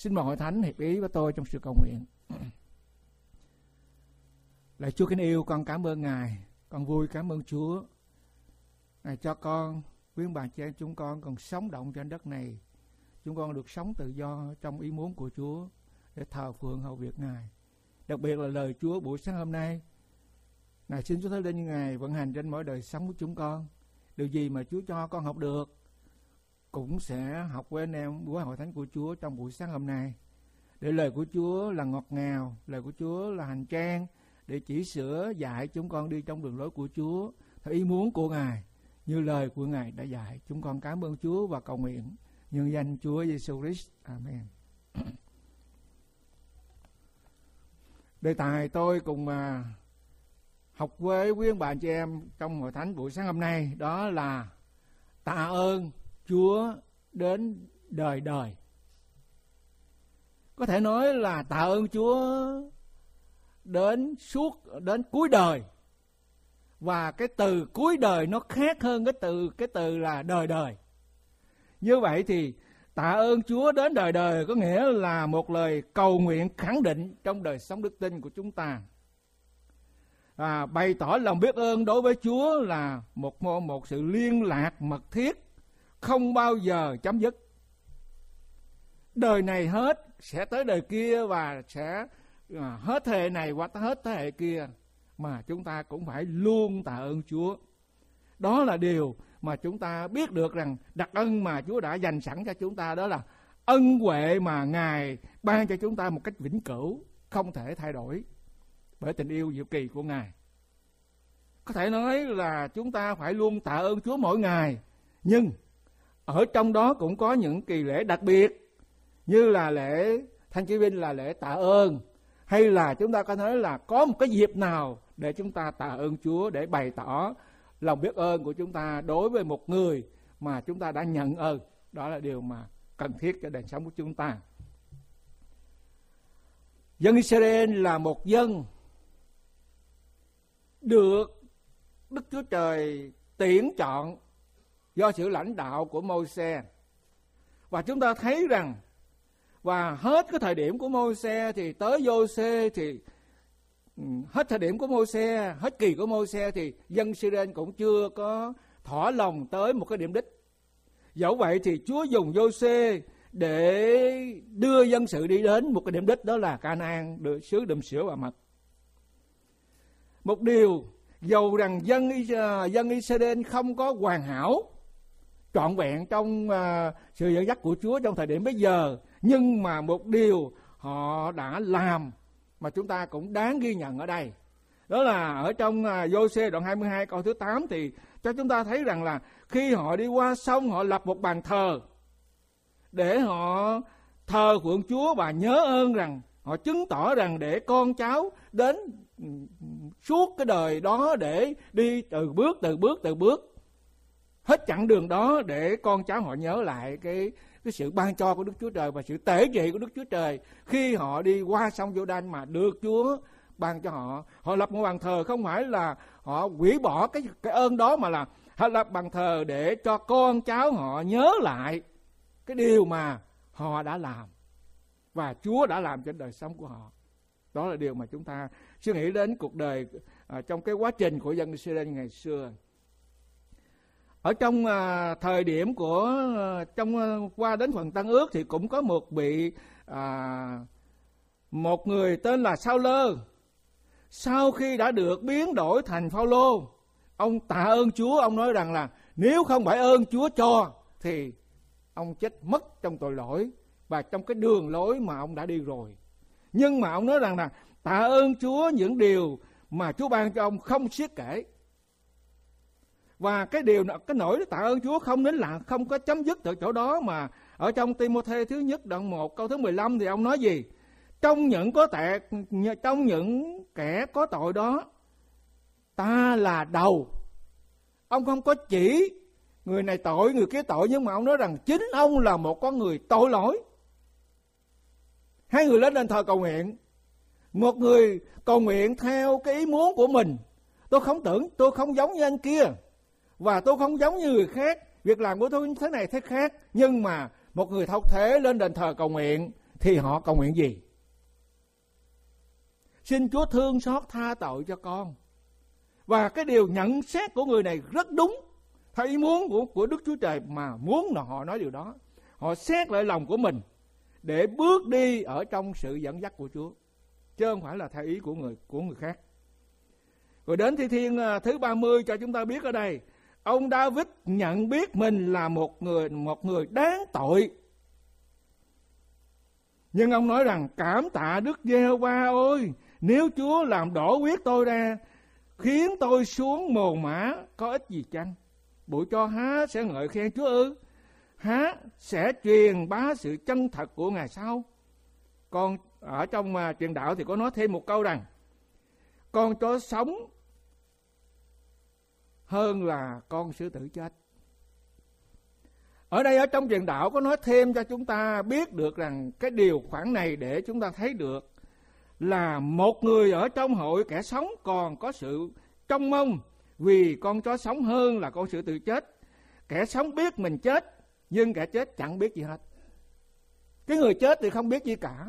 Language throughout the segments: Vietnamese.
Xin mời hội thánh hiệp ý với tôi trong sự cầu nguyện. Lạy Chúa kính yêu, con cảm ơn Ngài, con vui cảm ơn Chúa. Ngài cho con, quý ông bà chị em chúng con còn sống động trên đất này. Chúng con được sống tự do trong ý muốn của Chúa để thờ phượng hầu việc Ngài. Đặc biệt là lời Chúa buổi sáng hôm nay. Ngài xin Chúa Thánh Linh Ngài vận hành trên mỗi đời sống của chúng con. Điều gì mà Chúa cho con học được cũng sẽ học với anh em của hội thánh của Chúa trong buổi sáng hôm nay. Để lời của Chúa là ngọt ngào, lời của Chúa là hành trang để chỉ sửa dạy chúng con đi trong đường lối của Chúa theo ý muốn của Ngài, như lời của Ngài đã dạy. Chúng con cảm ơn Chúa và cầu nguyện nhân danh Chúa Giêsu Christ. Amen. Đề tài tôi cùng học với quý ông bà chị em trong hội thánh buổi sáng hôm nay đó là tạ ơn Chúa đến đời đời. Có thể nói là tạ ơn Chúa đến cuối đời. Và cái từ cuối đời nó khác hơn cái từ là đời đời. Như vậy thì tạ ơn Chúa đến đời đời có nghĩa là một lời cầu nguyện khẳng định trong đời sống đức tin của chúng ta. Bày tỏ lòng biết ơn đối với Chúa là một sự liên lạc mật thiết, không bao giờ chấm dứt. Đời này hết, sẽ tới đời kia và sẽ hết thế hệ này qua hết thế hệ kia, mà chúng ta cũng phải luôn tạ ơn Chúa. Đó là điều mà chúng ta biết được rằng đặc ân mà Chúa đã dành sẵn cho chúng ta, đó là ân huệ mà Ngài ban cho chúng ta một cách vĩnh cửu, không thể thay đổi bởi tình yêu diệu kỳ của Ngài. Có thể nói là chúng ta phải luôn tạ ơn Chúa mỗi ngày, nhưng ở trong đó cũng có những kỳ lễ đặc biệt, như là lễ Thánh Chí Vinh là lễ tạ ơn, hay là chúng ta có nói là có một cái dịp nào để chúng ta tạ ơn Chúa, để bày tỏ lòng biết ơn của chúng ta đối với một người mà chúng ta đã nhận ơn. Đó là điều mà cần thiết cho đời sống của chúng ta. Dân Israel là một dân được Đức Chúa Trời tuyển chọn do sự lãnh đạo của Môi-se. Và chúng ta thấy rằng và hết cái thời điểm của Môi-se thì tới Giô-xê, thì hết thời điểm của Môi-se, hết kỳ của Môi-se thì dân Israel cũng chưa có thỏa lòng tới một cái điểm đích. Dẫu vậy thì Chúa dùng Giô-xê để đưa dân sự đi đến một cái điểm đích, đó là Ca-na-an, xứ đùm sữa và mật. Một điều, dầu rằng dân Israel không có hoàn hảo trọn vẹn trong sự dẫn dắt của Chúa trong thời điểm bây giờ, nhưng mà một điều họ đã làm mà chúng ta cũng đáng ghi nhận ở đây, đó là ở trong Giô-xê đoạn 22 câu thứ 8 thì cho chúng ta thấy rằng là khi họ đi qua sông, họ lập một bàn thờ để họ thờ phượng Chúa và nhớ ơn rằng họ chứng tỏ rằng để con cháu đến suốt cái đời đó để đi từ bước hết chặng đường đó, để con cháu họ nhớ lại cái sự ban cho của Đức Chúa Trời và sự tể trị của Đức Chúa Trời khi họ đi qua sông Giô-đanh mà được Chúa ban cho họ. Họ lập một bàn thờ không phải là họ hủy bỏ cái ơn đó, mà là họ lập bàn thờ để cho con cháu họ nhớ lại cái điều mà họ đã làm và Chúa đã làm trên đời sống của họ. Đó là điều mà chúng ta suy nghĩ đến cuộc đời trong cái quá trình của dân Israel ngày xưa. Ở trong thời điểm của qua đến phần Tân Ước thì cũng có một người tên là Sa-lơ. Sau khi đã được biến đổi thành Phao-lô, ông tạ ơn Chúa. Ông nói rằng là nếu không phải ơn Chúa cho thì ông chết mất trong tội lỗi và trong cái đường lối mà ông đã đi rồi. Nhưng mà ông nói rằng là tạ ơn Chúa những điều mà Chúa ban cho ông không xiết kể. Và cái nỗi tạ ơn Chúa không đến là không có chấm dứt ở chỗ đó, mà ở trong Ti-mô-thê thứ nhất đoạn 1 câu thứ 15 thì ông nói gì? Trong những kẻ có tội đó, ta là đầu. Ông không có chỉ người này tội, người kia tội, nhưng mà ông nói rằng chính ông là một con người tội lỗi. Hai người lên đền thờ cầu nguyện. Một người cầu nguyện theo cái ý muốn của mình. Tôi không giống như anh kia, và tôi không giống như người khác, việc làm của tôi thế này thế khác. Nhưng mà một người thâu thể lên đền thờ cầu nguyện thì họ cầu nguyện gì? Xin Chúa thương xót tha tội cho con. Và cái điều nhận xét của người này rất đúng. Theo ý muốn của Đức Chúa Trời mà muốn là họ nói điều đó. Họ xét lại lòng của mình để bước đi ở trong sự dẫn dắt của Chúa, chứ không phải là theo ý của người khác. Rồi đến thi thiên thứ 30 cho chúng ta biết ở đây, ông David nhận biết mình là một người đáng tội. Nhưng ông nói rằng cảm tạ Đức Giê-hô-va ơi, nếu Chúa làm đổ huyết tôi ra, khiến tôi xuống mồ mả, có ích gì chăng? Bụi cho há sẽ ngợi khen Chúa ư? Há sẽ truyền bá sự chân thật của Ngài sao? Còn ở trong truyền đạo thì có nói thêm một câu rằng, con chó sống hơn là con sư tử chết. Ở đây ở trong truyền đạo có nói thêm cho chúng ta biết được rằng cái điều khoản này để chúng ta thấy được là một người ở trong hội kẻ sống còn có sự trông mong, vì con chó sống hơn là con sư tử chết. Kẻ sống biết mình chết, nhưng kẻ chết chẳng biết gì hết. Cái người chết thì không biết gì cả,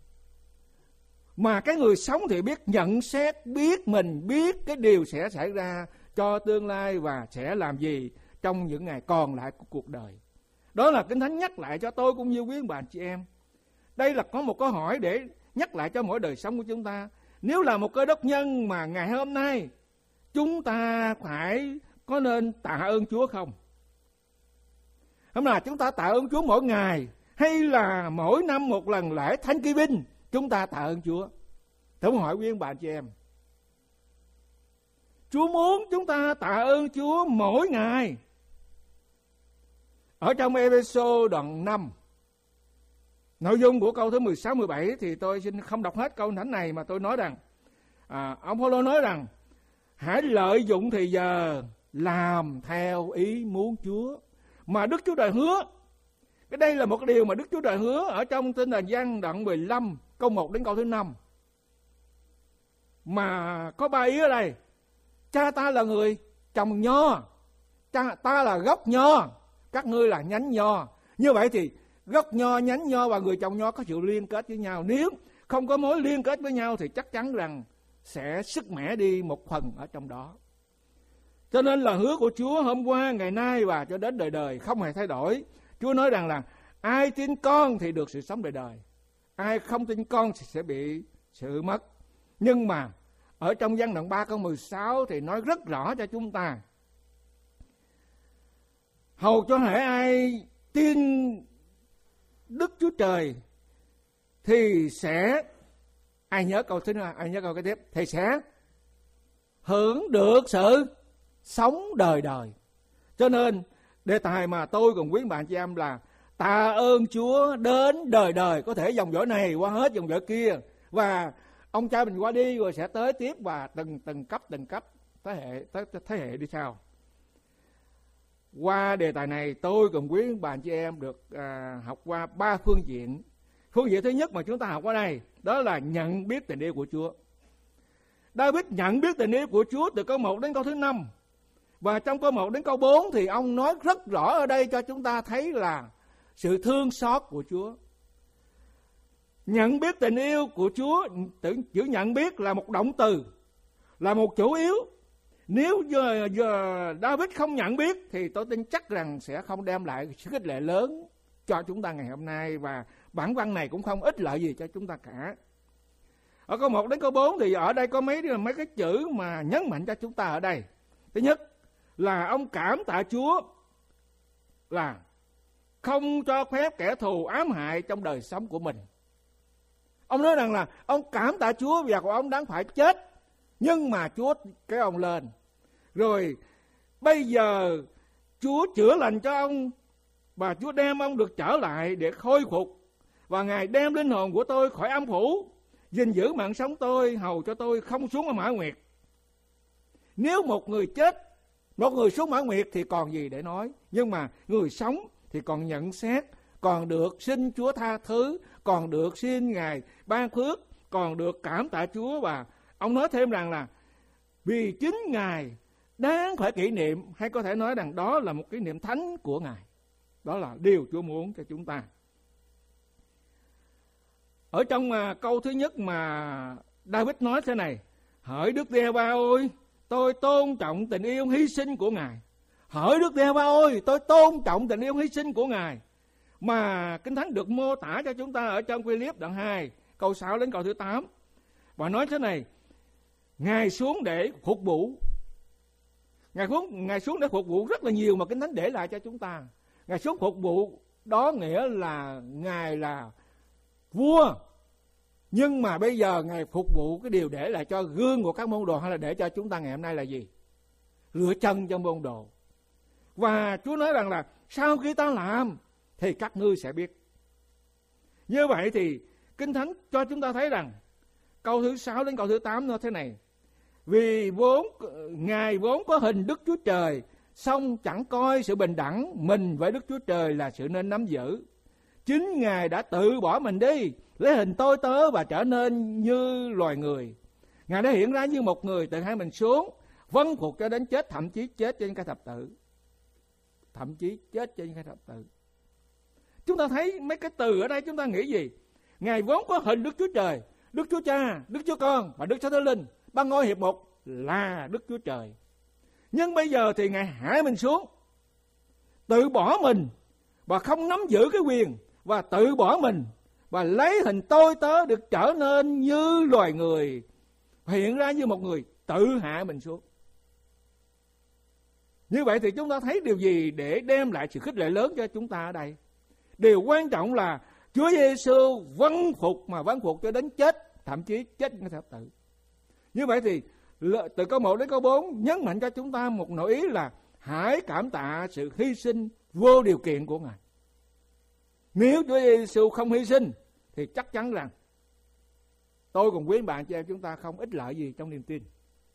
mà cái người sống thì biết nhận xét, biết mình, biết cái điều sẽ xảy ra cho tương lai và sẽ làm gì trong những ngày còn lại của cuộc đời. Đó là Kinh Thánh nhắc lại cho tôi cũng như quý bạn chị em. Đây là có một câu hỏi để nhắc lại cho mỗi đời sống của chúng ta. Nếu là một cơ đốc nhân mà ngày hôm nay chúng ta phải có nên tạ ơn Chúa không? Hôm nào chúng ta tạ ơn Chúa mỗi ngày, hay là mỗi năm một lần lễ Thánh Kỳ Binh chúng ta tạ ơn Chúa? Tôi hỏi quý bạn chị em, Chúa muốn chúng ta tạ ơn Chúa mỗi ngày. Ở trong Ê-phê-sô đoạn 5, nội dung của câu thứ 16-17 thì tôi xin không đọc hết câu thánh này, mà tôi nói rằng ông Phaolô nói rằng hãy lợi dụng thì giờ làm theo ý muốn Chúa mà Đức Chúa Trời hứa. Cái đây là một điều mà Đức Chúa Trời hứa ở trong Tin Lành Giăng đoạn 15 câu 1 đến câu thứ 5. Mà có 3 ý ở đây. Cha ta là người trồng nho, cha ta là gốc nho, các ngươi là nhánh nho. Như vậy thì gốc nho, nhánh nho và người trồng nho có sự liên kết với nhau. Nếu không có mối liên kết với nhau thì chắc chắn rằng sẽ sức mẻ đi một phần ở trong đó. Cho nên là hứa của Chúa hôm qua, ngày nay và cho đến đời đời không hề thay đổi. Chúa nói rằng là ai tin con thì được sự sống đời đời, ai không tin con thì sẽ bị sự mất. Nhưng mà ở trong Giăng đoạn 3 câu 16 thì nói rất rõ cho chúng ta, hầu cho hễ ai tin Đức Chúa Trời thì sẽ, ai nhớ câu thứ hai, ai nhớ câu kế tiếp, thì sẽ hưởng được sự sống đời đời. Cho nên đề tài mà tôi cùng quý bạn chị em là tạ ơn Chúa đến đời đời. Có thể dòng dõi này qua hết dòng dõi kia, và ông cha mình qua đi rồi sẽ tới tiếp, và từng cấp thế hệ đi sau. Qua đề tài này tôi cùng quý bạn chị em được học qua 3 phương diện. Phương diện thứ nhất mà chúng ta học qua đây đó là nhận biết tình yêu của Chúa. David nhận biết tình yêu của Chúa từ câu 1 đến câu thứ 5. Và trong câu 1 đến câu 4 thì ông nói rất rõ ở đây cho chúng ta thấy là sự thương xót của Chúa. Nhận biết tình yêu của Chúa, chữ nhận biết là một động từ, là một chủ yếu. Nếu giờ David không nhận biết thì tôi tin chắc rằng sẽ không đem lại sự khích lệ lớn cho chúng ta ngày hôm nay, và bản văn này cũng không ích lợi gì cho chúng ta cả. Ở câu 1 đến câu 4 thì ở đây có mấy cái chữ mà nhấn mạnh cho chúng ta ở đây. Thứ nhất là ông cảm tạ Chúa là không cho phép kẻ thù ám hại trong đời sống của mình. Ông nói rằng là ông cảm tạ Chúa vì ông đáng phải chết, nhưng mà Chúa kéo ông lên. Rồi bây giờ Chúa chữa lành cho ông, và Chúa đem ông được trở lại để khôi phục. Và Ngài đem linh hồn của tôi khỏi âm phủ, gìn giữ mạng sống tôi, hầu cho tôi không xuống ở mã nguyệt. Nếu một người chết, một người xuống mã nguyệt thì còn gì để nói. Nhưng mà người sống thì còn nhận xét, còn được xin Chúa tha thứ, còn được xin Ngài ban phước, còn được cảm tạ Chúa. Và ông nói thêm rằng là vì chính Ngài đáng phải kỷ niệm, hay có thể nói rằng đó là một kỷ niệm thánh của Ngài. Đó là điều Chúa muốn cho chúng ta. Ở trong câu thứ nhất mà David nói thế này: hỡi Đức Giê-hô-va ơi, tôi tôn trọng tình yêu hy sinh của Ngài. Hỡi Đức Giê-hô-va ơi, tôi tôn trọng tình yêu hy sinh của Ngài. Mà Kinh Thánh được mô tả cho chúng ta ở trong Philip đoạn 2 câu 6 đến câu thứ 8. Và nói thế này: Ngài xuống để phục vụ. Ngài xuống để phục vụ rất là nhiều mà Kinh Thánh để lại cho chúng ta. Ngài xuống phục vụ, đó nghĩa là Ngài là vua. Nhưng mà bây giờ Ngài phục vụ cái điều để lại cho gương của các môn đồ, hay là để cho chúng ta ngày hôm nay là gì? Rửa chân cho môn đồ. Và Chúa nói rằng là sau khi ta làm thì các ngươi sẽ biết. Như vậy thì Kinh Thánh cho chúng ta thấy rằng câu thứ 6 đến câu thứ 8 nó thế này: vì Ngài vốn có hình Đức Chúa Trời, song chẳng coi sự bình đẳng mình với Đức Chúa Trời là sự nên nắm giữ. Chính Ngài đã tự bỏ mình đi, lấy hình tôi tớ và trở nên như loài người. Ngài đã hiện ra như một người, tự hai mình xuống, vâng phục cho đến chết, thậm chí chết trên cây thập tự. Thậm chí chết trên cây thập tự. Chúng ta thấy mấy cái từ ở đây chúng ta nghĩ gì? Ngài vốn có hình Đức Chúa Trời, Đức Chúa Cha, Đức Chúa Con và Đức Chúa Thánh Linh, ba ngôi hiệp một là Đức Chúa Trời. Nhưng bây giờ thì Ngài hạ mình xuống, tự bỏ mình và không nắm giữ cái quyền, và tự bỏ mình và lấy hình tôi tớ, được trở nên như loài người, hiện ra như một người, tự hạ mình xuống. Như vậy thì chúng ta thấy điều gì để đem lại sự khích lệ lớn cho chúng ta ở đây? Điều quan trọng là Chúa Giêsu vâng phục cho đến chết, thậm chí chết trên thập tự. Như vậy thì từ câu 1 đến câu 4 nhấn mạnh cho chúng ta một nội ý là hãy cảm tạ sự hy sinh vô điều kiện của Ngài. Nếu Chúa Giêsu không hy sinh thì chắc chắn rằng tôi cùng quý bạn chị em chúng ta không ích lợi gì trong niềm tin.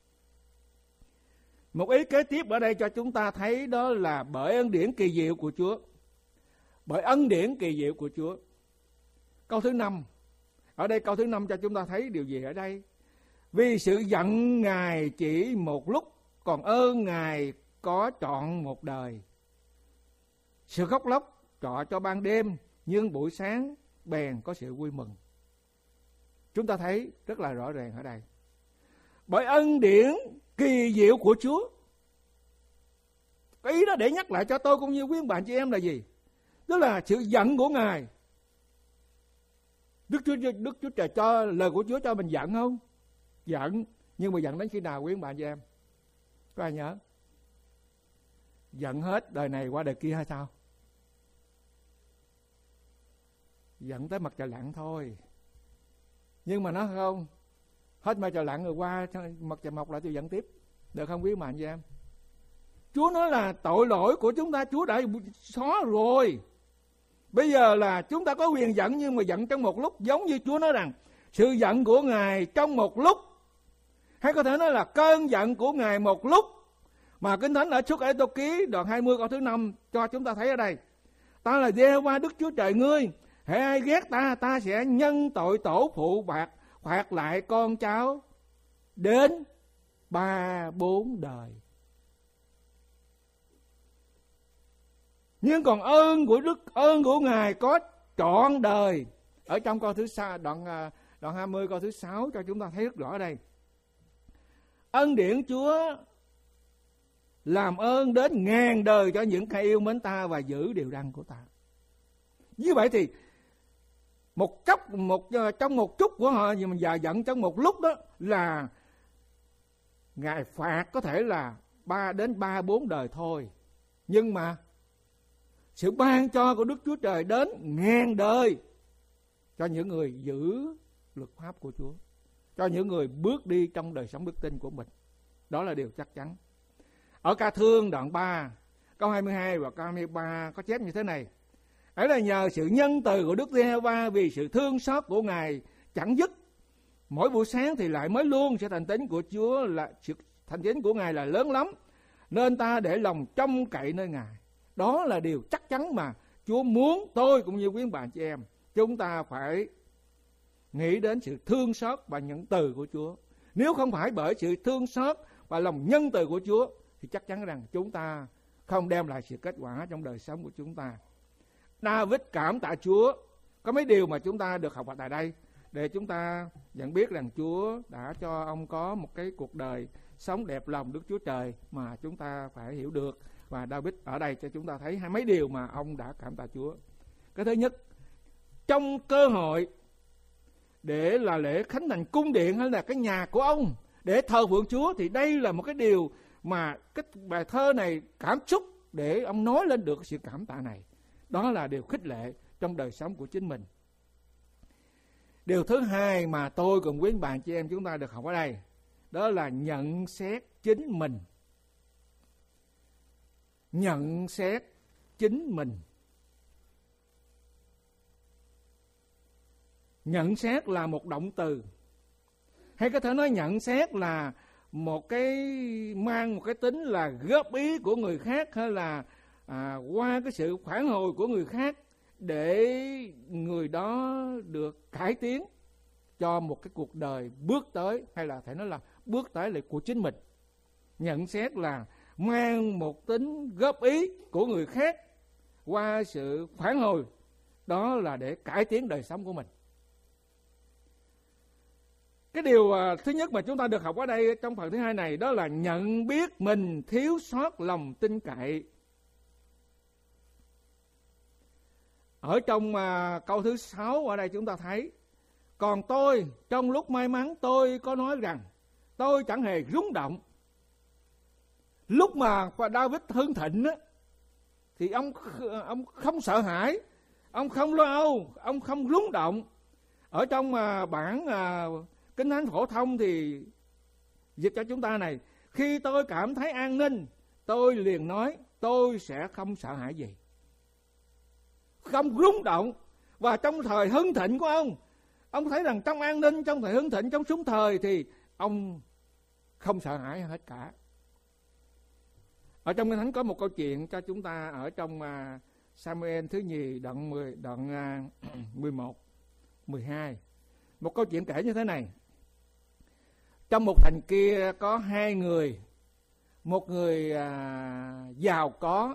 Một ý kế tiếp ở đây cho chúng ta thấy đó là bởi ân điển kỳ diệu của Chúa. Bởi ân điển kỳ diệu của Chúa. Câu thứ 5. Ở đây câu thứ 5 cho chúng ta thấy điều gì ở đây? Vì sự giận Ngài chỉ một lúc, còn ơn Ngài có trọn một đời. Sự khóc lóc trọ cho ban đêm, nhưng buổi sáng bèn có sự vui mừng. Chúng ta thấy rất là rõ ràng ở đây. Bởi ân điển kỳ diệu của Chúa. Cái ý đó để nhắc lại cho tôi cũng như quý bạn chị em là gì? Tức là sự giận của Ngài. Đức Chúa Trời cho lời của Chúa cho mình giận không? Giận. Nhưng mà giận đến khi nào quý bạn chị em? Có ai nhớ? Giận hết đời này qua đời kia hay sao? Giận tới mặt trời lặn thôi. Nhưng mà nó không, hết mặt trời lặn rồi qua mặt trời mọc lại tôi giận tiếp. Được không quý bạn chị em? Chúa nói là tội lỗi của chúng ta Chúa đã xóa rồi. Bây giờ là chúng ta có quyền giận, nhưng mà giận trong một lúc. Giống như Chúa nói rằng sự giận của Ngài trong một lúc, hay có thể nói là cơn giận của Ngài một lúc. Mà Kinh Thánh ở Xuất Ê-tô ký đoạn 20 câu thứ 5 cho chúng ta thấy ở đây: ta là Giê-hô-va Đức Chúa Trời ngươi, hễ ai ghét ta, ta sẽ nhân tội tổ phụ phạt lại con cháu đến 3-4 đời. Nhưng còn ơn của Ngài có trọn đời. Ở trong câu thứ 6, đoạn 20 câu thứ 6 cho chúng ta thấy rất rõ ở đây. Ân điển Chúa làm ơn đến ngàn đời cho những kẻ yêu mến ta và giữ điều răn của ta. Như vậy thì trong một chút của họ, nhưng mà giờ giận trong một lúc đó là Ngài phạt có thể là 3-4 đời thôi. Nhưng mà sự ban cho của Đức Chúa Trời đến ngàn đời cho những người giữ luật pháp của Chúa, cho những người bước đi trong đời sống đức tin của mình. Đó là điều chắc chắn. Ở Ca Thương đoạn 3 câu 22 và câu 23 có chép như thế này: ấy là nhờ sự nhân từ của Đức Giê-hô-va, vì sự thương xót của Ngài chẳng dứt. Mỗi buổi sáng thì lại mới luôn, sự thành tín của Chúa là sự thành tín của Ngài là lớn lắm, nên ta để lòng trông cậy nơi Ngài. Đó là điều chắc chắn mà Chúa muốn tôi cũng như quý bạn chị em chúng ta phải nghĩ đến sự thương xót và nhân từ của Chúa. Nếu không phải bởi sự thương xót và lòng nhân từ của Chúa thì chắc chắn rằng chúng ta không đem lại sự kết quả trong đời sống của chúng ta. David cảm tạ Chúa. Có mấy điều mà chúng ta được học ở tại đây. để chúng ta nhận biết rằng Chúa đã cho ông có một cái cuộc đời sống đẹp lòng Đức Chúa Trời mà chúng ta phải hiểu được. Và David ở đây cho chúng ta thấy mấy điều mà ông đã cảm tạ Chúa. Cái thứ nhất, trong cơ hội để là lễ khánh thành cung điện hay là cái nhà của ông để thờ phượng Chúa, thì đây là một cái điều mà cái bài thơ này cảm xúc để ông nói lên được sự cảm tạ này. Đó là điều khích lệ trong đời sống của chính mình. Điều thứ hai mà tôi cùng quý bạn chị em chúng ta được học ở đây, đó là nhận xét chính mình. Nhận xét chính mình. Nhận xét là một động từ, hay có thể nói nhận xét là một cái mang một cái tính là góp ý của người khác, hay là qua cái sự phản hồi của người khác để người đó được cải tiến cho một cái cuộc đời bước tới, hay là phải nói là bước tới lại của chính mình. Nhận xét là mang một tính góp ý của người khác qua sự phản hồi, đó là để cải tiến đời sống của mình. Cái điều thứ nhất mà chúng ta được học ở đây trong phần thứ hai này, đó là nhận biết mình thiếu sót lòng tin cậy. Ở trong câu thứ 6 ở đây chúng ta thấy, còn tôi trong lúc may mắn tôi có nói rằng tôi chẳng hề rung động. Lúc mà David hưng thịnh á, thì ông không sợ hãi, ông không lo âu, ông không rung động. Ở trong bản Kinh Thánh phổ thông thì dịch cho chúng ta này, khi tôi cảm thấy an ninh, tôi liền nói tôi sẽ không sợ hãi gì. Không rung động. Và trong thời hưng thịnh của ông thấy rằng trong an ninh, trong thời hưng thịnh, trong súng thời thì ông không sợ hãi hết cả. Ở trong Kinh Thánh có một câu chuyện cho chúng ta ở trong Samuel thứ nhì đoạn 11, 12. Một câu chuyện kể như thế này. Trong một thành kia có hai người. Một người giàu có,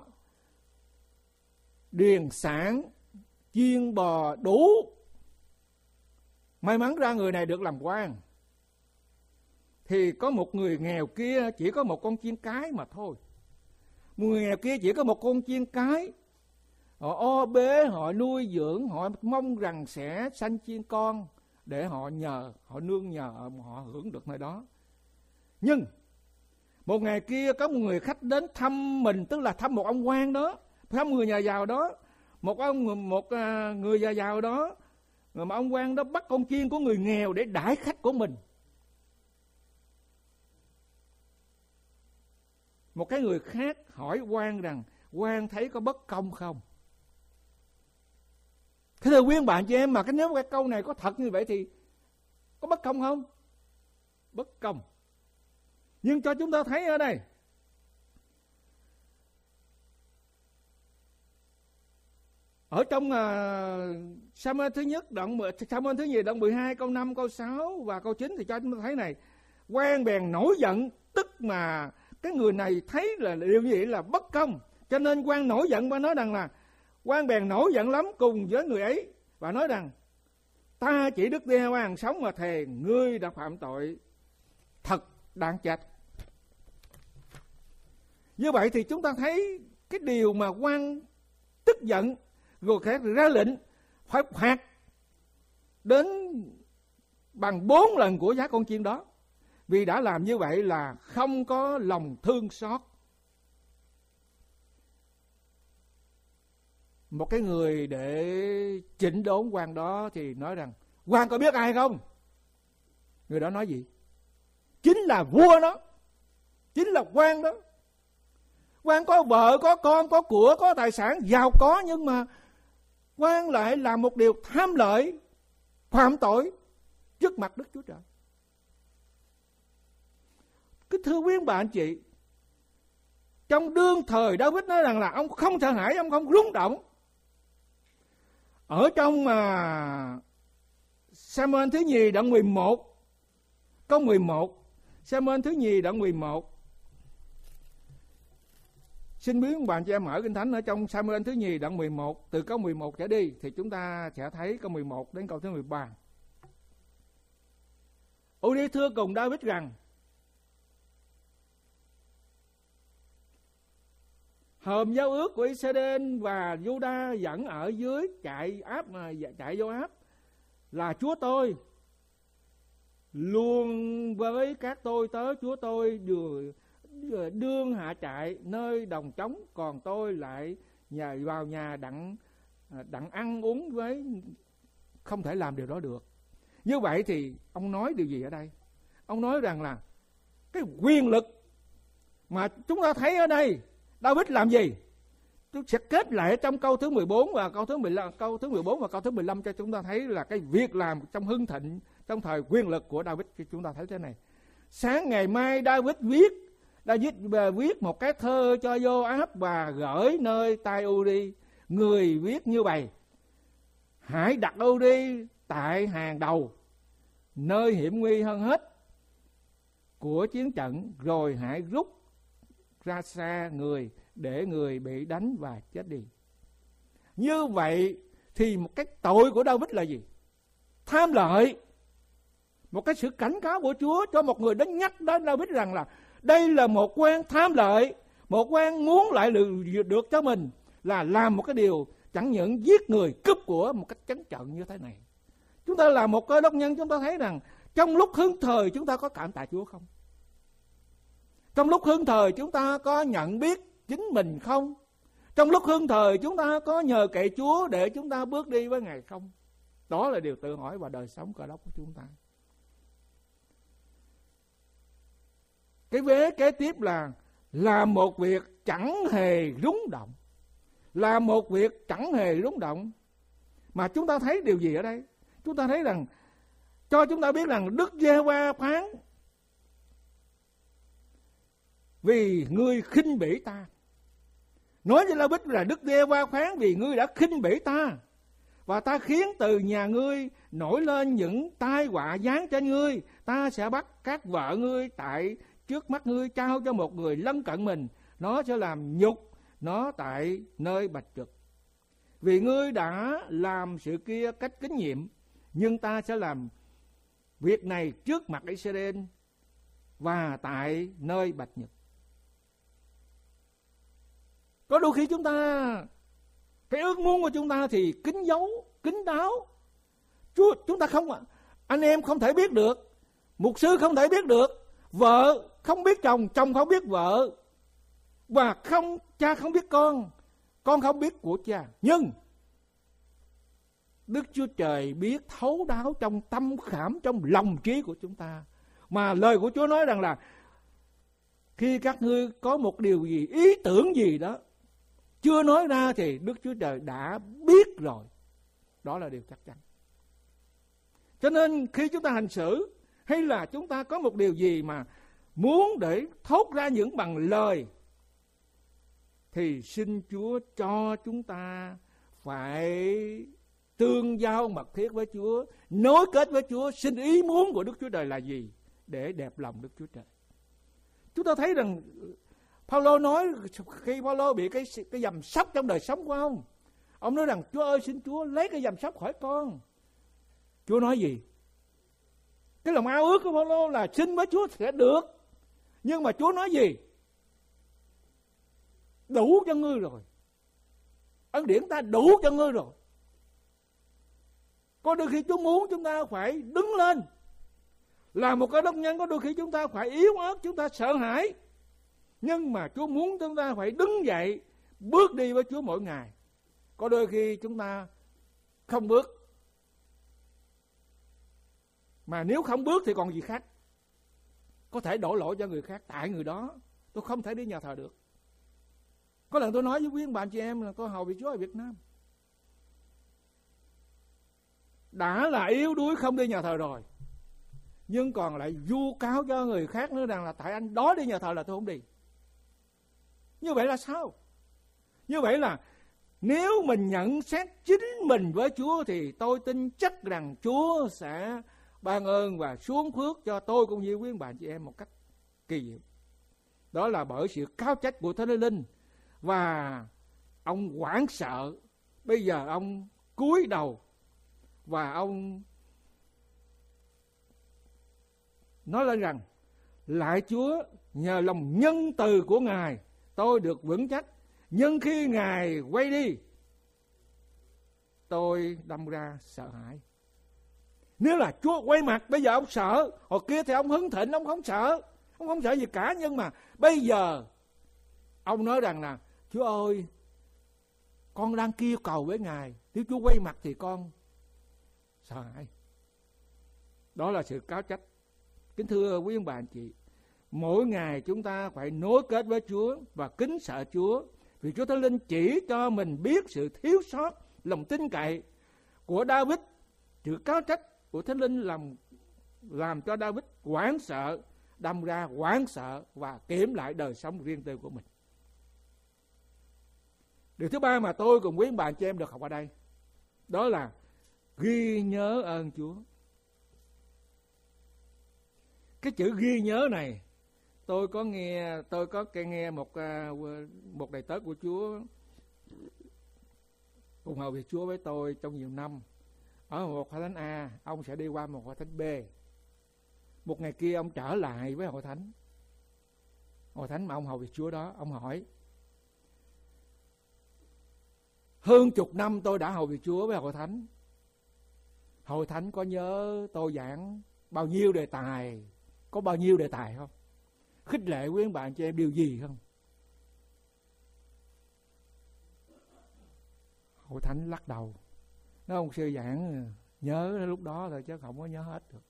điền sản, chiên bò đủ. May mắn ra người này được làm quan. Thì có một người nghèo kia chỉ có một con chiên cái mà thôi. Một người nghèo kia chỉ có một con chiên cái. Họ o bế, họ nuôi dưỡng, họ mong rằng sẽ sanh chiên con để họ nương nhờ, họ hưởng được nơi đó. Nhưng một ngày kia có một người khách đến thăm mình, tức là thăm một ông quan đó, thăm người nhà giàu đó, một người nhà giàu đó, mà ông quan đó bắt con chiên của người nghèo để đãi khách của mình. Một cái người khác hỏi quan rằng quan thấy có bất công không? Thế thưa quý bạn chị em, mà nếu cái câu này có thật như vậy thì có bất công không? Bất công. Nhưng cho chúng ta thấy ở đây, ở trong Samuel thứ nhất Samuel thứ nhì đoạn 12 câu 5, câu 6 và câu 9 thì cho chúng ta thấy này, quan bèn nổi giận, tức mà cái người này thấy là điều gì là bất công, cho nên quan nổi giận và nói rằng là quan bèn nổi giận lắm cùng với người ấy và nói rằng ta chỉ Đức Giê-hô-va hằng sống mà thề ngươi đã phạm tội thật đáng chết. Như vậy thì chúng ta thấy cái điều mà quan tức giận rồi khác ra lệnh phải phạt đến bằng 4 lần của giá con chiên đó, vì đã làm như vậy là không có lòng thương xót. Một cái người để chỉnh đốn quan đó thì nói rằng quan có biết ai không? Người đó nói gì? Chính là vua đó, chính là quan đó. Quan có vợ, có con, có của, có tài sản, giàu có, nhưng mà quan lại làm một điều tham lợi, phạm tội trước mặt Đức Chúa Trời. Cái thưa quý bà anh chị, trong đương thời David nói rằng là ông không sợ hãi, ông không rung động. Ở trong Samuel thứ nhì đoạn 11 câu 11, Samuel thứ nhì đoạn 11. Xin quý bạn cho em mở Kinh Thánh ở trong Samuel thứ nhì đoạn 11, từ câu 11 trở đi thì chúng ta sẽ thấy câu 11 đến câu thứ 13. Uri thưa cùng David rằng hòm giao ước của Israel và Juda dẫn ở dưới chạy vô áp là chúa tôi, luôn với các tôi tớ chúa tôi đương hạ trại nơi đồng trống, còn tôi lại vào nhà đặng ăn uống với, không thể làm điều đó được. Như vậy thì ông nói điều gì ở đây? Ông nói rằng là cái quyền lực mà chúng ta thấy ở đây, David làm gì? Tôi sẽ kết lại trong câu thứ 14 và câu thứ 15, câu thứ 14 và câu thứ 15 cho chúng ta thấy là cái việc làm trong hưng thịnh trong thời quyền lực của David. Chúng ta thấy thế này: sáng ngày mai David viết một cái thơ cho Joab và gửi nơi tai Uri. Người viết như vậy: hãy đặt Uri tại hàng đầu, nơi hiểm nguy hơn hết của chiến trận, rồi hãy rút ra xa người, để người bị đánh và chết đi. Như vậy thì một cái tội của David là gì? Tham lợi. Một cái sự cảnh cáo của Chúa cho một người đến nhắc đến David rằng là đây là một quan tham lợi, một quan muốn lại được cho mình, là làm một cái điều chẳng những giết người, cướp của một cách trắng trợn như thế này. Chúng ta là một cơ đốc nhân, chúng ta thấy rằng trong lúc hưng thời chúng ta có cảm tạ Chúa không? Trong lúc hưng thời chúng ta có nhận biết chính mình không? Trong lúc hưng thời chúng ta có nhờ cậy Chúa để chúng ta bước đi với Ngài không? Đó là điều tự hỏi vào đời sống cơ đốc của chúng ta. Cái vế kế tiếp là làm một việc chẳng hề rúng động. Làm một việc chẳng hề rúng động. Mà chúng ta thấy điều gì ở đây? Chúng ta thấy rằng, cho chúng ta biết rằng Đức Giê-hô-va phán: vì ngươi khinh bỉ ta. Nói với La-bích là Đức Giê-hô-va phán: vì ngươi đã khinh bỉ ta, và ta khiến từ nhà ngươi nổi lên những tai họa giáng trên ngươi. Ta sẽ bắt các vợ ngươi tại trước mắt ngươi, trao cho một người lân cận mình, nó sẽ làm nhục nó tại nơi bạch trực. Vì ngươi đã làm sự kia cách kính nhiệm, nhưng ta sẽ làm việc này trước mặt Israel và tại nơi bạch nhật. Có đôi khi chúng ta, cái ước muốn của chúng ta thì kín giấu, kín đáo. Chúng ta không, anh em không thể biết được, mục sư không thể biết được, vợ không biết chồng, chồng không biết vợ, và cha không biết con không biết của cha. Nhưng Đức Chúa Trời biết thấu đáo trong tâm khảm, trong lòng trí của chúng ta. Mà lời của Chúa nói rằng là khi các ngươi có một điều gì, ý tưởng gì đó chưa nói ra thì Đức Chúa Trời đã biết rồi. Đó là điều chắc chắn. Cho nên khi chúng ta hành xử, hay là chúng ta có một điều gì mà muốn để thốt ra những bằng lời, thì xin Chúa cho chúng ta phải tương giao mật thiết với Chúa, nối kết với Chúa, xin ý muốn của Đức Chúa Trời là gì để đẹp lòng Đức Chúa Trời. Chúng ta thấy rằng Phaolô nói khi Phaolô bị cái giầm sóc trong đời sống của ông nói rằng: Chúa ơi, xin Chúa lấy cái giầm sóc khỏi con. Chúa nói gì? Cái lòng ao ước của Phaolô là xin với Chúa sẽ được, nhưng mà Chúa nói gì? Đủ cho ngươi rồi, ân điển ta đủ cho ngươi rồi. Có đôi khi Chúa muốn chúng ta phải đứng lên. Là một cái đốc nhân, có đôi khi chúng ta phải yếu ớt, chúng ta sợ hãi. Nhưng mà Chúa muốn chúng ta phải đứng dậy, bước đi với Chúa mỗi ngày. Có đôi khi chúng ta không bước. Mà nếu không bước thì còn gì khác. Có thể đổ lỗi cho người khác. Tại người đó tôi không thể đi nhà thờ được. Có lần tôi nói với quý bạn chị em là tôi hầu vị Chúa ở Việt Nam. Đã là yếu đuối không đi nhà thờ rồi, nhưng còn lại vu cáo cho người khác nữa rằng là tại anh đó đi nhà thờ là tôi không đi. Như vậy là sao? Như vậy là nếu mình nhận xét chính mình với Chúa thì tôi tin chắc rằng Chúa sẽ ban ơn và xuống phước cho tôi cũng như quý bạn chị em một cách kỳ diệu. Đó là bởi sự cáo trách của Thánh Linh. Và ông hoảng sợ. Bây giờ ông cúi đầu và ông nói lên rằng: lạy Chúa, nhờ lòng nhân từ của Ngài tôi được vững chắc, nhưng khi Ngài quay đi tôi đâm ra sợ hãi. Nếu là Chúa quay mặt, bây giờ ông sợ. Hồi kia thì ông hứng thịnh, ông không sợ. Ông không sợ gì cả. Nhưng mà bây giờ ông nói rằng là: Chúa ơi, con đang kêu cầu với Ngài, nếu Chúa quay mặt thì con sợ hãi. Đó là sự cáo trách. Kính thưa quý ông bà anh chị, mỗi ngày chúng ta phải nối kết với Chúa và kính sợ Chúa, vì Chúa Thánh Linh chỉ cho mình biết sự thiếu sót, lòng tin cậy của David. Sự cáo trách của Thánh Linh làm cho David hoảng sợ, đâm ra hoảng sợ và kiểm lại đời sống riêng tư của mình. Điều thứ ba mà tôi cùng quý bạn chị em được học ở đây, đó là ghi nhớ ơn Chúa. Cái chữ ghi nhớ này, tôi có nghe một đầy tớ của Chúa cùng hầu việc Chúa với tôi trong nhiều năm. Ở một hội thánh A, ông sẽ đi qua một hội thánh B. Một ngày kia ông trở lại với hội thánh mà ông hầu việc Chúa đó. Ông hỏi: hơn chục năm tôi đã hầu việc Chúa với hội thánh có nhớ tôi giảng bao nhiêu đề tài, có bao nhiêu đề tài không? Khích lệ quý bạn cho em điều gì không? Hội thánh lắc đầu, nói: ông sư giảng nhớ lúc đó thôi chứ không có nhớ hết được.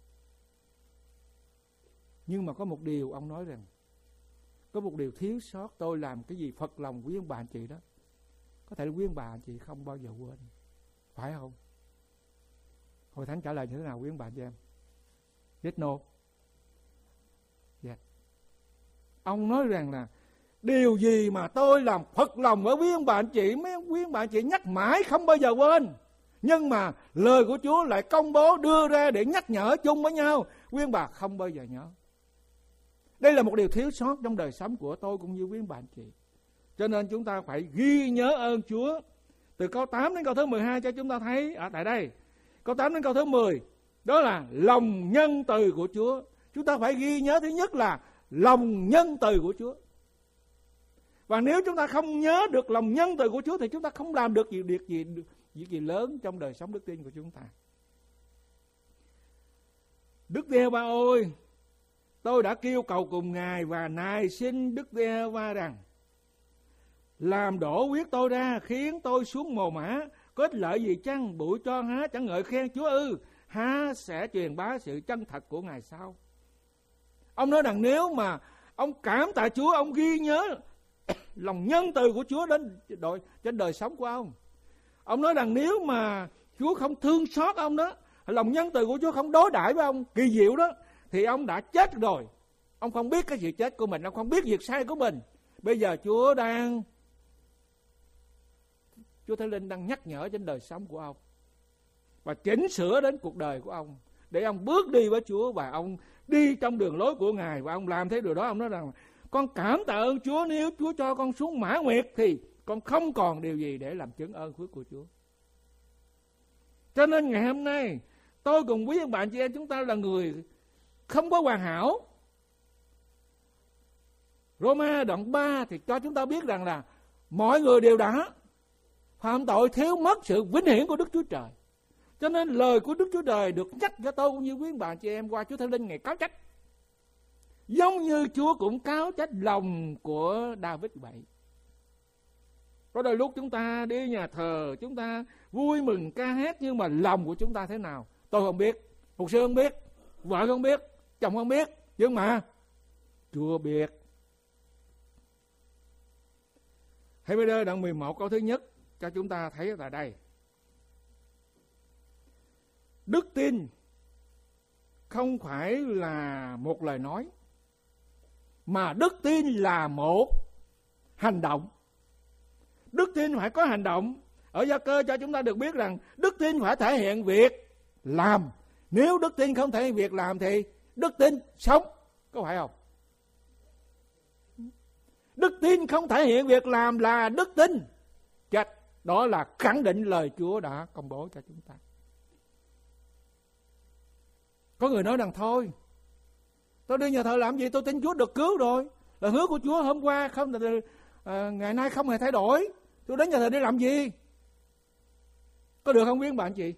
Nhưng mà có một điều ông nói rằng, có một điều thiếu sót, tôi làm cái gì phật lòng quý ông bà anh chị đó, có thể quý ông bà anh chị không bao giờ quên, phải không? Hội thánh trả lời như thế nào quý ông bà anh chị em? Yes, no. Yes. Ông nói rằng là điều gì mà tôi làm phật lòng với quý ông bà anh chị, mấy quý ông bà anh chị nhắc mãi không bao giờ quên. Nhưng mà lời của Chúa lại công bố đưa ra để nhắc nhở chung với nhau, quý ông bà không bao giờ nhớ. Đây là một điều thiếu sót trong đời sống của tôi cũng như quý ông bà anh chị. Cho nên chúng ta phải ghi nhớ ơn Chúa. Từ câu 8 đến câu thứ 12 cho chúng ta thấy ở tại đây. Câu 8 đến câu thứ 10, đó là lòng nhân từ của Chúa. Chúng ta phải ghi nhớ thứ nhất là lòng nhân từ của Chúa. Và nếu chúng ta không nhớ được lòng nhân từ của Chúa thì chúng ta không làm được việc gì lớn trong đời sống đức tin của chúng ta. Đức Giê-hô-va ơi, tôi đã kêu cầu cùng Ngài và nài xin Đức Giê-hô-va rằng làm đổ huyết tôi ra, khiến tôi xuống mồ mả. Có ích lợi gì chăng? Bụi cho há chẳng ngợi khen Chúa ư? Há sẽ truyền bá sự chân thật của Ngài sao? Ông nói rằng nếu mà ông cảm tạ Chúa, ông ghi nhớ lòng nhân từ của Chúa trên đời sống của ông. Ông nói rằng nếu mà Chúa không thương xót ông đó, lòng nhân từ của Chúa không đối đãi với ông kỳ diệu đó, thì ông đã chết rồi. Ông không biết cái sự chết của mình, ông không biết việc sai của mình. Bây giờ Chúa Thánh Linh đang nhắc nhở trên đời sống của ông và chỉnh sửa đến cuộc đời của ông để ông bước đi với Chúa và ông đi trong đường lối của Ngài. Và ông làm thế điều đó. Ông nói rằng con cảm tạ ơn Chúa, nếu Chúa cho con xuống mã nguyệt thì con không còn điều gì để làm chứng ơn phước của Chúa. Cho nên ngày hôm nay tôi cùng quý ông bạn chị em chúng ta là người không có hoàn hảo. Roma đoạn 3 thì cho chúng ta biết rằng là mọi người đều đã phạm tội, thiếu mất sự vinh hiển của Đức Chúa Trời. Cho nên lời của Đức Chúa Trời được nhắc cho tôi cũng như quý bạn chị em qua Chúa Thánh Linh ngày cáo trách. Giống như Chúa cũng cáo trách lòng của David vậy. Có đôi lúc chúng ta đi nhà thờ, chúng ta vui mừng ca hát, nhưng mà lòng của chúng ta thế nào? Tôi không biết, mục sư không biết, vợ không biết, chồng không biết, nhưng mà Chúa biết. Hebrew đoạn 11 câu thứ nhất cho chúng ta thấy tại đây. Đức tin không phải là một lời nói, mà đức tin là một hành động. Đức tin phải có hành động. Ở Gia Cơ cho chúng ta được biết rằng đức tin phải thể hiện việc làm. Nếu đức tin không thể hiện việc làm thì đức tin sống, có phải không? Đức tin không thể hiện việc làm là đức tin chết. Đó là khẳng định lời Chúa đã công bố cho chúng ta. Có người nói rằng thôi, Tôi đi nhà thờ làm gì? Tôi tin Chúa được cứu rồi. Là hứa của Chúa hôm qua không, ngày nay không hề thay đổi. Tôi đến nhà thờ để làm gì? Có được không quý bạn chị?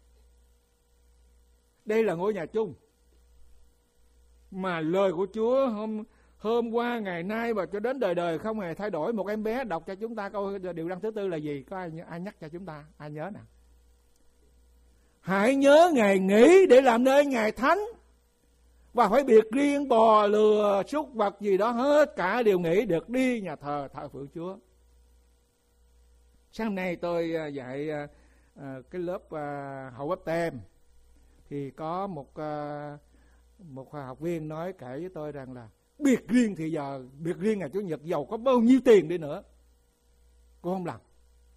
Đây là ngôi nhà chung. Mà lời của Chúa hôm qua, ngày nay và cho đến đời đời không hề thay đổi. Một em bé đọc cho chúng ta câu điều răn thứ tư là gì? Có ai nhắc cho chúng ta? Ai nhớ nào? Hãy nhớ ngày nghỉ để làm nơi ngày thánh, và phải biệt riêng bò lừa súc vật gì đó hết cả đều nghỉ được đi nhà thờ thờ phượng Chúa. Sáng nay tôi dạy cái lớp hậu báp têm, thì có một học viên nói kể với tôi rằng là biệt riêng thì giờ biệt riêng ngày Chủ nhật giàu có bao nhiêu tiền đi nữa cũng không làm.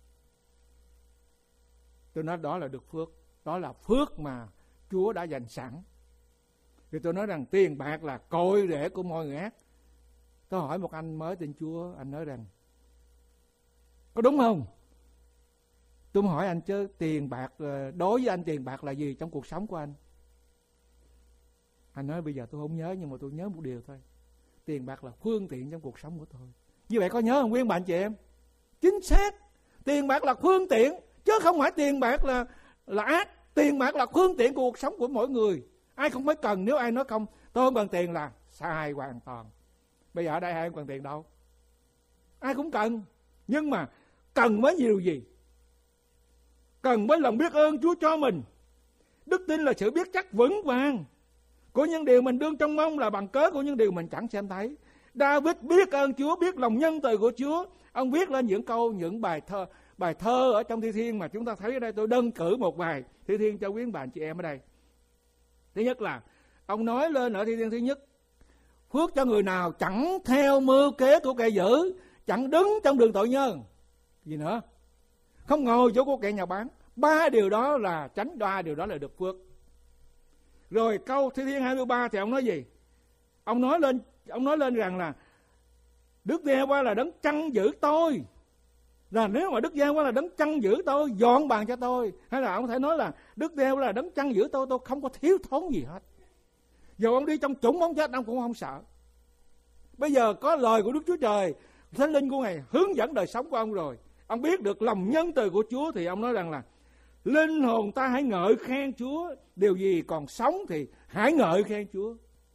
Tôi nói đó là được phước, đó là phước mà Chúa đã dành sẵn. Thì tôi nói rằng tiền bạc là cội rễ của mọi người ác. Tôi hỏi một anh mới tin Chúa, anh nói rằng có đúng không? Tôi hỏi anh chứ tiền bạc, đối với anh tiền bạc là gì trong cuộc sống của anh? Anh nói bây giờ tôi không nhớ, nhưng mà tôi nhớ một điều thôi. Tiền bạc là phương tiện trong cuộc sống của tôi. Như vậy có nhớ không quý bạn chị em? Chính xác. Tiền bạc là phương tiện, chứ không phải tiền bạc là ác. Tiền bạc là phương tiện của cuộc sống của mỗi người. Ai không phải cần, nếu ai nói không, tôi không cần tiền là sai hoàn toàn. Bây giờ ở đây ai không cần tiền đâu? Ai cũng cần. Nhưng mà cần với điều gì? Cần với lòng biết ơn Chúa cho mình. Đức tin là sự biết chắc vững vàng của những điều mình đương trông mong, là bằng cớ của những điều mình chẳng xem thấy. David biết ơn Chúa, biết lòng nhân từ của Chúa. Ông viết lên những bài thơ ở trong Thi Thiên mà chúng ta thấy ở đây. Tôi đơn cử một bài Thi Thiên cho quý bạn chị em ở đây. Thứ nhất là ông nói lên ở Thi Thiên thứ nhất: phước cho người nào chẳng theo mưu kế của kẻ dữ, chẳng đứng trong đường tội nhân. Gì nữa? Không ngồi chỗ của kẻ nhà bán. 3 điều đó là tránh, 3 điều đó là được phước. Rồi câu Thi Thiên 23 thì ông nói gì? Ông nói lên rằng là Đức Giê-hô-va là đấng chăn giữ tôi. Là nếu mà Đức Giê-hô-va là đấng chăn giữ tôi, dọn bàn cho tôi. Hay là ông có thể nói là Đức Giê-hô-va là đấng chăn giữ tôi không có thiếu thốn gì hết. Dù ông đi trong chủng bóng chết ông cũng không sợ. Bây giờ có lời của Đức Chúa Trời, Thánh Linh của Ngài hướng dẫn đời sống của ông rồi. Ông biết được lòng nhân từ của Chúa, thì ông nói rằng là linh hồn ta hãy ngợi khen Chúa, điều gì còn sống thì hãy ngợi khen Chúa.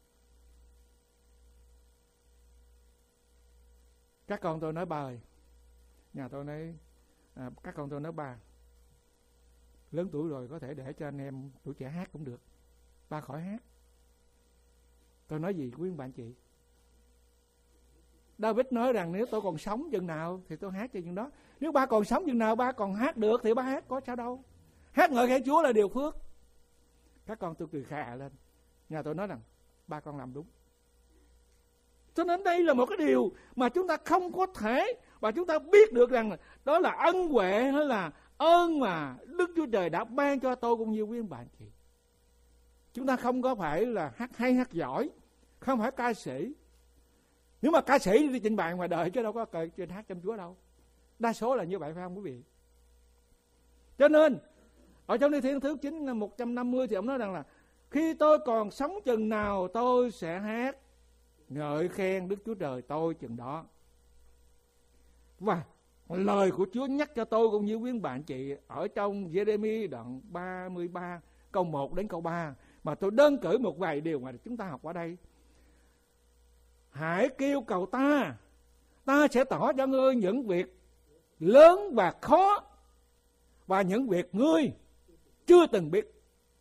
Các con tôi nói bài, nhà tôi nói các con tôi nói ba, lớn tuổi rồi có thể để cho anh em tuổi trẻ hát cũng được, ba khỏi hát. Tôi nói gì quý bạn chị? David nói rằng nếu tôi còn sống chừng nào thì tôi hát cho chừng đó. Nếu ba còn sống chừng nào ba còn hát được thì ba hát, có sao đâu. Hát ngợi khen Chúa là điều phước. Các con tôi cười khà lên. Nhà tôi nói rằng ba con làm đúng. Cho nên đây là một cái điều mà chúng ta không có thể, và chúng ta biết được rằng đó là ân huệ hay là ơn mà Đức Chúa Trời đã ban cho tôi cũng như quý bạn chị. Chúng ta không có phải là hát hay hát giỏi, không phải ca sĩ. Nếu mà ca sĩ thì trình bày ngoài đời chứ đâu có trên hát trong Chúa đâu. Đa số là như vậy phải không quý vị? Cho nên ở trong Thi Thiên thứ 9 150 thì ông nói rằng là khi tôi còn sống chừng nào tôi sẽ hát ngợi khen Đức Chúa Trời tôi chừng đó. Và lời của Chúa nhắc cho tôi cũng như quý bạn chị ở trong Giê-rê-mi đoạn 33 câu 1 đến câu 3, mà tôi đơn cử một vài điều mà chúng ta học ở đây. Hãy kêu cầu ta, ta sẽ tỏ cho ngươi những việc lớn và khó, và những việc ngươi chưa từng biết.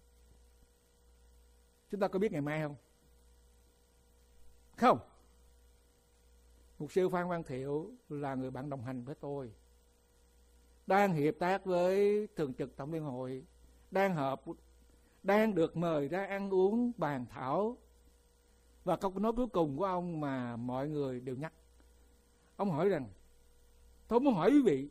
Chúng ta có biết ngày mai không? Không. Mục sư Phan Văn Thiệu là người bạn đồng hành với tôi, đang hiệp tác với thường trực Tổng Liên hội, đang được mời ra ăn uống bàn thảo. Và câu nói cuối cùng của ông mà mọi người đều nhắc, ông hỏi rằng, tôi muốn hỏi quý vị,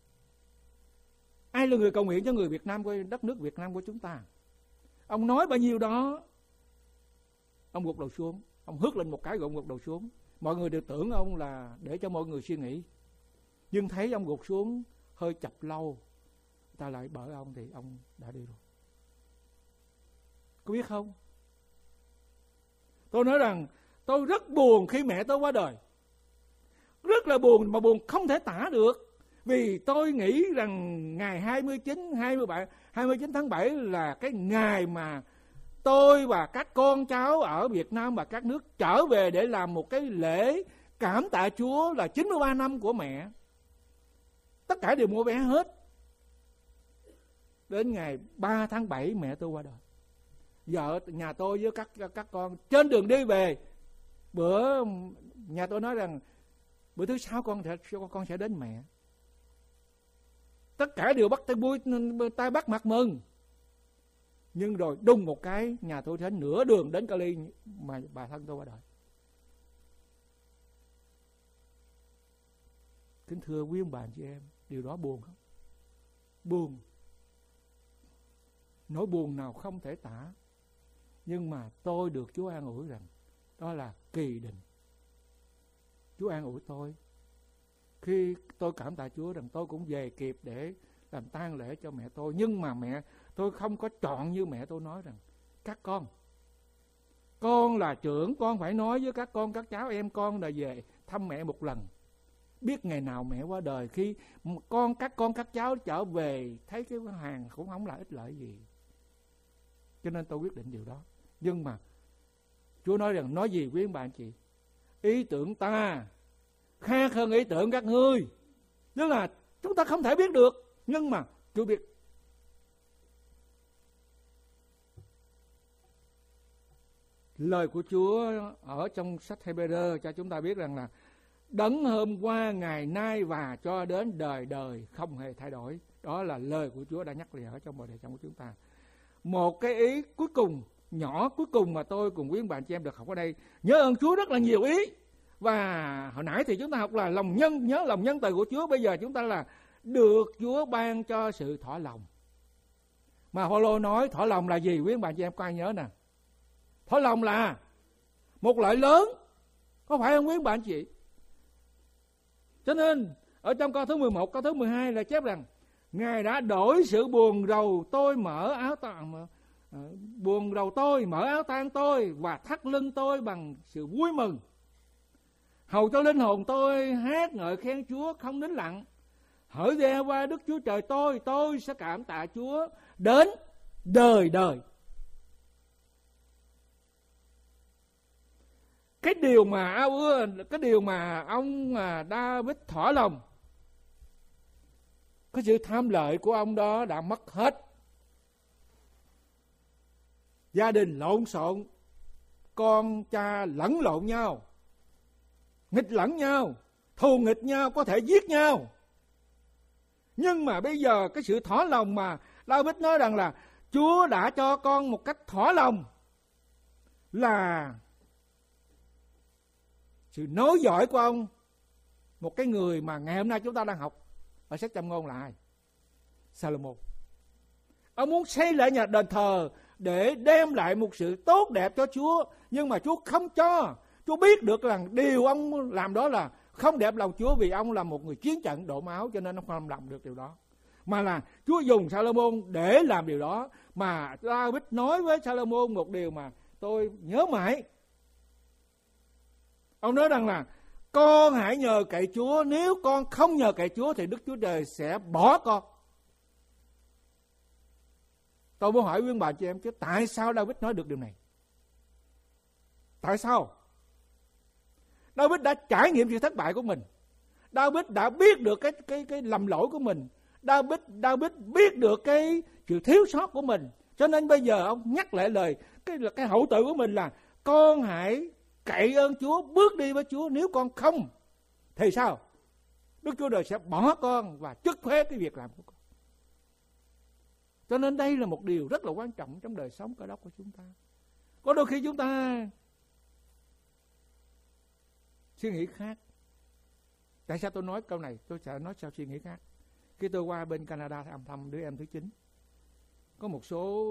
ai là người cầu nguyện cho người Việt Nam, của đất nước Việt Nam của chúng ta? Ông nói bao nhiêu đó, ông gục đầu xuống, ông hất lên một cái rồi ông gục đầu xuống. Mọi người đều tưởng ông là để cho mọi người suy nghĩ, nhưng thấy ông gục xuống hơi chập lâu, ta lại bởi ông thì ông đã đi rồi. Có biết không? Tôi nói rằng tôi rất buồn khi mẹ tôi qua đời. Rất là buồn, mà buồn không thể tả được. Vì tôi nghĩ rằng ngày 29 tháng 7 là cái ngày mà tôi và các con cháu ở Việt Nam và các nước trở về để làm một cái lễ cảm tạ Chúa là 93 năm của mẹ. Tất cả đều mua vé hết. Đến ngày 3 tháng 7 mẹ tôi qua đời. Vợ nhà tôi với các con trên đường đi về, bữa nhà tôi nói rằng bữa thứ 6 con sẽ đến mẹ. Tất cả đều bắt tay bắt mặt mừng. Nhưng rồi đùng một cái, nhà tôi đến nửa đường đến Cali mà bà thân tôi qua đời. Kính thưa quý ông bà chị em, điều đó buồn không? Buồn. Nỗi buồn nào không thể tả. Nhưng mà tôi được Chúa an ủi rằng đó là kỳ định. Chúa an ủi tôi. Khi tôi cảm tạ Chúa rằng tôi cũng về kịp để làm tang lễ cho mẹ tôi. Nhưng mà mẹ tôi không có chọn như mẹ tôi nói rằng các con là trưởng, con phải nói với các con, các cháu em con là về thăm mẹ một lần. Biết ngày nào mẹ qua đời, khi các cháu trở về thấy cái hàng cũng không là ích lợi gì. Cho nên tôi quyết định điều đó. Nhưng mà Chúa nói rằng, nói gì quý bà anh chị? Ý tưởng ta khác hơn ý tưởng các ngươi. Tức là chúng ta không thể biết được, nhưng mà Chúa biết. Lời của Chúa ở trong sách Hê-bê-rơ cho chúng ta biết rằng là đấng hôm qua, ngày nay và cho đến đời đời không hề thay đổi. Đó là lời của Chúa đã nhắc lại ở trong bài đời sống của chúng ta. Một cái ý cuối cùng, nhỏ cuối cùng mà tôi cùng quý bạn chị em được học ở đây. Nhớ ơn Chúa rất là nhiều ý. Và hồi nãy thì chúng ta học là nhớ lòng nhân từ của Chúa. Bây giờ chúng ta là được Chúa ban cho sự thỏa lòng. Mà Phaolô nói thỏa lòng là gì? Quý bạn chị em có ai nhớ nè? Thỏa lòng là một lợi lớn. Có phải không quý bạn chị? Cho nên ở trong câu thứ 11, câu thứ 12 là chép rằng Ngài đã đổi sự buồn rầu tôi mở áo tang tôi và thắt lưng tôi bằng sự vui mừng. Hầu cho linh hồn tôi hát ngợi khen Chúa không nín lặng. Hỡi Giê-hô-va Đức Chúa Trời tôi sẽ cảm tạ Chúa đến đời đời. Cái điều mà ông David thỏa lòng, cái sự tham lợi của ông đó đã mất hết. Gia đình lộn xộn, con cha lẫn lộn nhau, nghịch lẫn nhau, thù nghịch nhau, có thể giết nhau. Nhưng mà bây giờ cái sự thỏa lòng mà David nói rằng là Chúa đã cho con một cách thỏa lòng là sự nối dõi của ông. Một cái người mà ngày hôm nay chúng ta đang học ở sách Châm Ngôn là ai? Salomon. Ông muốn xây lại nhà đền thờ để đem lại một sự tốt đẹp cho Chúa. Nhưng mà Chúa không cho. Chúa biết được rằng điều ông làm đó là không đẹp lòng Chúa, vì ông là một người chiến trận đổ máu, cho nên ông không làm được điều đó. Mà là Chúa dùng Salomon để làm điều đó. Mà David nói với Salomon một điều mà tôi nhớ mãi. Ông nói rằng là con hãy nhờ cậy Chúa, nếu con không nhờ cậy Chúa thì Đức Chúa Trời sẽ bỏ con. Tôi muốn hỏi quý bà chị em chứ tại sao David nói được điều này? Tại sao? David đã trải nghiệm sự thất bại của mình. David đã biết được cái lầm lỗi của mình. David biết được cái sự thiếu sót của mình. Cho nên bây giờ ông nhắc lại lời cái hậu tự của mình là con hãy cậy ơn Chúa, bước đi với Chúa. Nếu con không thì sao? Đức Chúa Trời sẽ bỏ con và trút hết cái việc làm của con. Cho nên đây là một điều rất là quan trọng trong đời sống Cơ Đốc của chúng ta. Có đôi khi chúng ta suy nghĩ khác. Tại sao tôi nói câu này? Tôi sẽ nói sao suy nghĩ khác. Khi tôi qua bên Canada thăm đứa em thứ 9, có một số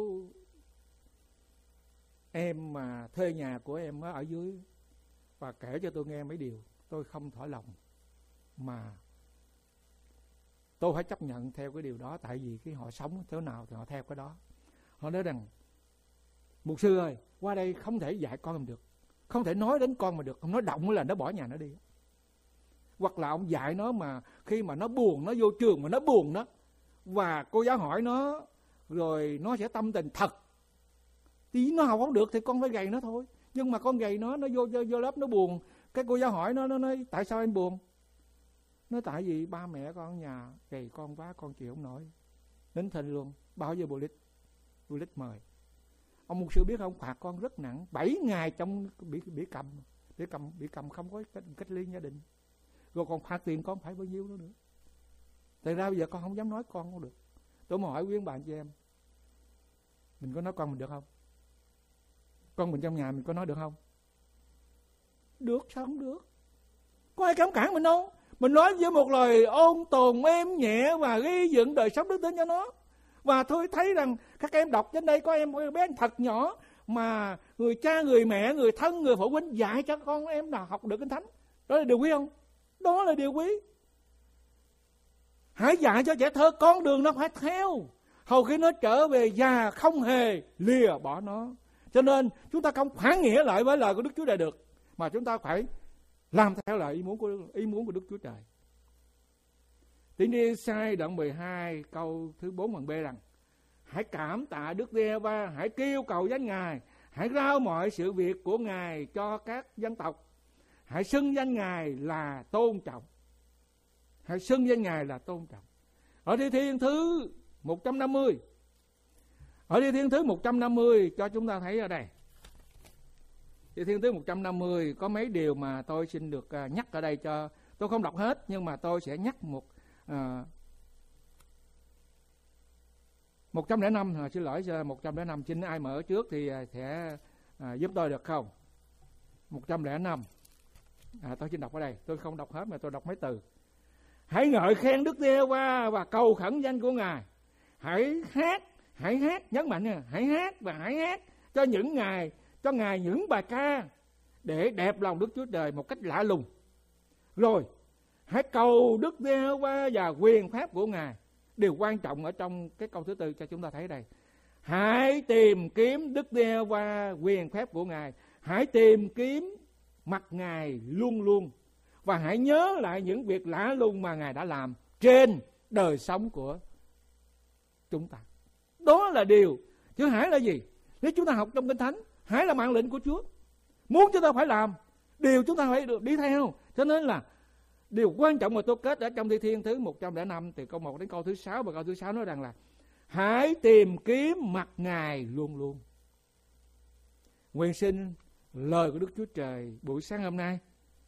em mà thuê nhà của em ở dưới và kể cho tôi nghe mấy điều tôi không thỏa lòng, mà tôi phải chấp nhận theo cái điều đó. Tại vì họ sống thế nào thì họ theo cái đó. Họ nói rằng mục sư ơi, qua đây không thể dạy con em được. Không thể nói đến con mà được. Ông nói động là nó bỏ nhà nó đi. Hoặc là ông dạy nó mà khi mà nó buồn, nó vô trường mà nó buồn đó, và cô giáo hỏi nó, rồi nó sẽ tâm tình thật, thì nó học không được thì con phải gầy nó thôi. Nhưng mà con gầy nó vô lớp nó buồn, cái cô giáo hỏi nó nói tại sao em buồn? Nói tại vì ba mẹ con ở nhà gầy con quá, con chịu không nổi. Nín thinh luôn, bao giờ bộ lít mời. Ông mục sư biết không, phạt con rất nặng, 7 ngày trong bị cầm không có cách ly gia đình. Rồi còn phạt tiền con phải bao nhiêu nữa. Tại ra bây giờ con không dám nói con không được. Tôi mà hỏi quý bạn chị em, mình có nói con mình được không? Con mình trong nhà mình có nói được không? Được, sao không được? Có ai cấm cản mình đâu. Mình nói với một lời ôn tồn êm nhẹ và gây dựng đời sống đức tin cho nó. Và tôi thấy rằng các em đọc trên đây có em bé thật nhỏ mà người cha, người mẹ, người thân, người phụ huynh dạy cho con em nào học được Kinh Thánh. Đó là điều quý không? Đó là điều quý. Hãy dạy cho trẻ thơ con đường nó phải theo, hầu khi nó trở về già không hề lìa bỏ nó. Cho nên chúng ta không phản nghĩa lại với lời của Đức Chúa Trời được, mà chúng ta phải làm theo lời ý muốn của Đức Chúa Trời. Tín đi sai đoạn 12 câu thứ 4 phần B rằng: hãy cảm tạ Đức Giê-hô-va, hãy kêu cầu danh Ngài, hãy rao mọi sự việc của Ngài cho các dân tộc, hãy xưng danh Ngài là tôn trọng. Hãy xưng danh Ngài là tôn trọng. Ở Thi Thiên thứ 150, ở Thi Thiên thứ 150 cho chúng ta thấy ở đây. Thi Thiên thứ 150 có mấy điều mà tôi xin được nhắc ở đây, cho tôi không đọc hết nhưng mà tôi sẽ nhắc 105, xin lỗi 105, xin ai mở trước thì sẽ giúp tôi được không? 105. Tôi xin đọc ở đây, tôi không đọc hết mà tôi đọc mấy từ. Hãy ngợi khen Đức Giê-hô-va và cầu khẩn danh của Ngài. Hãy hát, nhấn mạnh nha, hãy hát cho Ngài những bài ca để đẹp lòng Đức Chúa Trời một cách lạ lùng. Rồi, hãy cầu Đức Giê-hô-va và quyền phép của Ngài. Điều quan trọng ở trong cái câu thứ tư cho chúng ta thấy đây. Hãy tìm kiếm Đức Giê-hô-va, quyền phép của Ngài. Hãy tìm kiếm mặt Ngài luôn luôn. Và hãy nhớ lại những việc lạ lùng mà Ngài đã làm trên đời sống của chúng ta. Đó là điều. Chứ hãy là gì? Nếu chúng ta học trong Kinh Thánh, hãy là mạng lệnh của Chúa. Muốn chúng ta phải làm, điều chúng ta phải được đi theo. Cho nên là điều quan trọng mà tôi kết ở trong Thi Thiên thứ 105 từ câu 1 đến câu thứ 6, và câu thứ 6 nói rằng là hãy tìm kiếm mặt Ngài luôn luôn. Nguyện xin lời của Đức Chúa Trời buổi sáng hôm nay,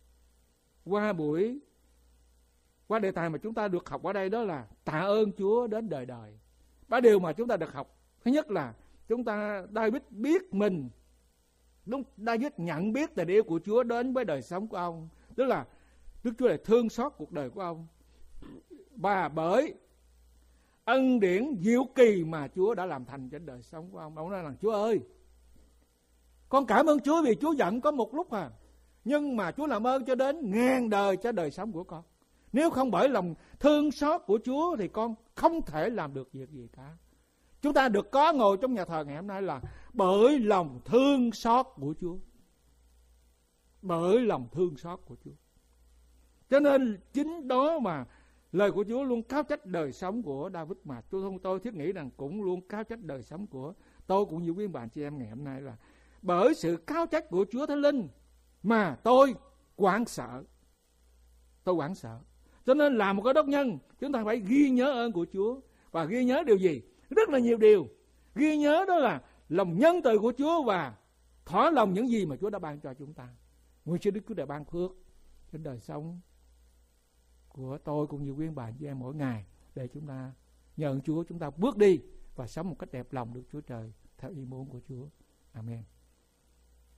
qua đề tài mà chúng ta được học ở đây, đó là tạ ơn Chúa đến đời đời. 3 điều mà chúng ta được học. Thứ nhất là David biết mình, David nhận biết tình yêu của Chúa đến với đời sống của ông, tức là Đức Chúa lại thương xót cuộc đời của ông, và bởi ân điển diệu kỳ mà Chúa đã làm thành trên đời sống của ông nói rằng: Chúa ơi, con cảm ơn Chúa vì Chúa giận có một lúc nhưng mà Chúa làm ơn cho đến ngàn đời cho đời sống của con. Nếu không bởi lòng thương xót của Chúa thì con không thể làm được việc gì cả. Chúng ta được có ngồi trong nhà thờ ngày hôm nay là bởi lòng thương xót của Chúa. Bởi lòng thương xót của Chúa. Cho nên chính đó mà lời của Chúa luôn cáo trách đời sống của David, mà tôi thiết nghĩ rằng cũng luôn cáo trách đời sống của tôi cũng như quý bạn chị em ngày hôm nay, là bởi sự cáo trách của Chúa Thánh Linh mà tôi hoảng sợ. Tôi hoảng sợ. Cho nên làm một cái đốc nhân, chúng ta phải ghi nhớ ơn của Chúa. Và ghi nhớ điều gì? Rất là nhiều điều. Ghi nhớ đó là lòng nhân từ của Chúa và thỏa lòng những gì mà Chúa đã ban cho chúng ta. Nguyện xin Đức Chúa Trời ban phước trên đời sống của tôi cũng như quý bạn chị em mỗi ngày, để chúng ta nhờ Chúa, chúng ta bước đi và sống một cách đẹp lòng Đức Chúa Trời theo ý muốn của Chúa. Amen.